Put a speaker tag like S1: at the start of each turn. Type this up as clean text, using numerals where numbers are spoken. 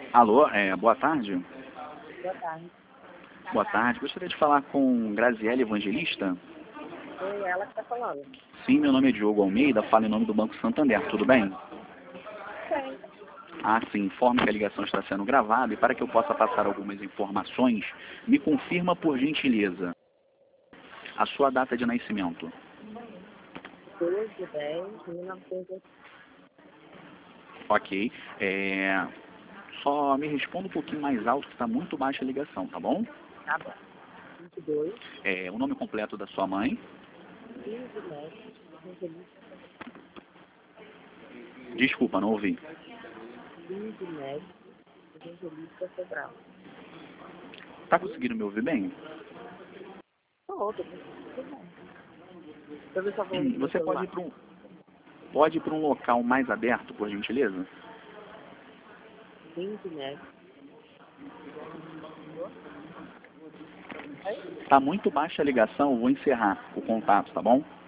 S1: Alô, boa tarde.
S2: Boa tarde.
S1: Boa tarde. Gostaria de falar com Graziele Evangelista.
S2: Foi ela que está falando.
S1: Sim, meu nome é Diogo Almeida, falo em nome do Banco Santander, tudo bem?
S2: Sim.
S1: Ah, sim, informo que a ligação está sendo gravada e para que eu possa passar algumas informações, me confirma por gentileza a sua data de nascimento.
S2: 12/10/1980.
S1: Ok. Só me responda um pouquinho mais alto que está muito baixa a ligação, tá bom?
S2: Tá bom. 22.
S1: O nome completo da sua mãe.
S2: 15 metros. Evangelista.
S1: Desculpa, não ouvi.
S2: 15 metros. Evangelista Sobral.
S1: Tá conseguindo me ouvir bem?
S2: Outra. Tudo bem. Deixa eu ver se eu vou no
S1: Você
S2: celular.
S1: pode ir para um local mais aberto, por gentileza?
S2: 20 metros.
S1: Tá muito baixa a ligação, eu vou encerrar o contato, tá bom?